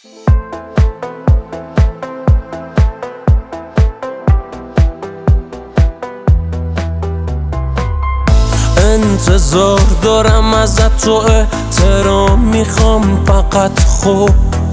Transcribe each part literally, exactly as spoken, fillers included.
انتظار دارم ازت تو احترام میخوام فقط خوب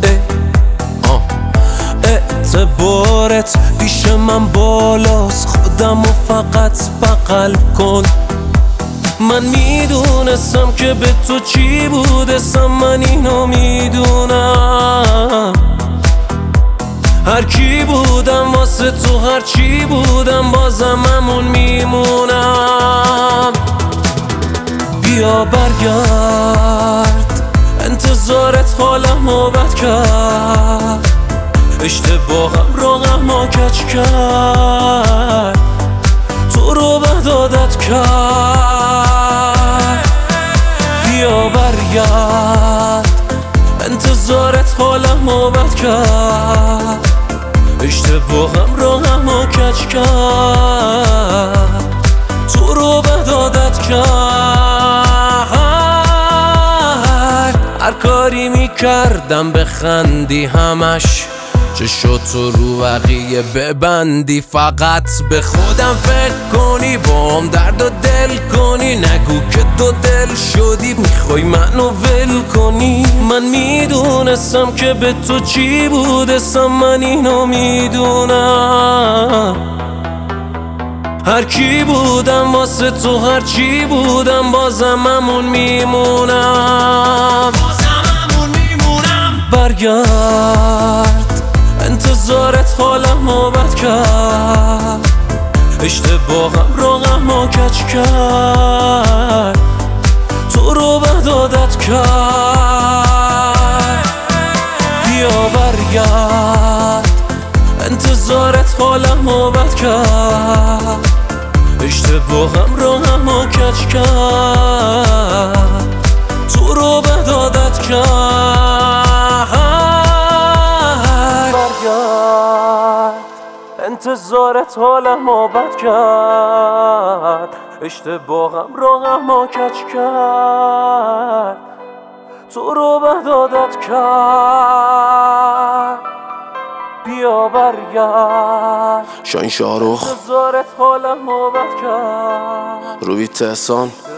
اعتبارت پیش من بالاست خودم و فقط بغل کن. من میدونستم که به تو چی بودستم، من اینو میدونم. هر کی بودم واسه تو، هر چی بودم بازم همون میمونم. بیا برگرد، انتظارت حالمو بد کرد، اشتباهم رو غما کج کرد، تو رو بد عادت کرد. بیا برگرد، انتظارت حالمو بد کرد، اشتباهم رو غما کج کرد، تو رو بد عادت کرد. هر کاری میکردم بخندی همش، چشاتو رو بقیه ببندی، فقط به خودم فکر کنی، با هم درد و دل کنی. نگو که دو دل شدی میخوای منو ول کنی. من میدونستم که به تو چی بودستم، من اینو میدونم. هر کی بودم واسه تو، هر چی بودم بازم همون میمونم. برگرد، انتظارت حالمو بد کرد، اشتباهم رو غما کج کرد، تو رو بد عادت کرد. بیا برگرد، انتظارت حالمو بد کرد، اشتباهم رو غما کج کرد، تو رو بد عادت کرد. انتظارت حالمو بد کرد، اشتباهم رو غما کج کرد، تو رو بد عادت کرد. بیا برگرد، شاین شاروخ، انتظارت حالمو بد کرد، روی تهسان.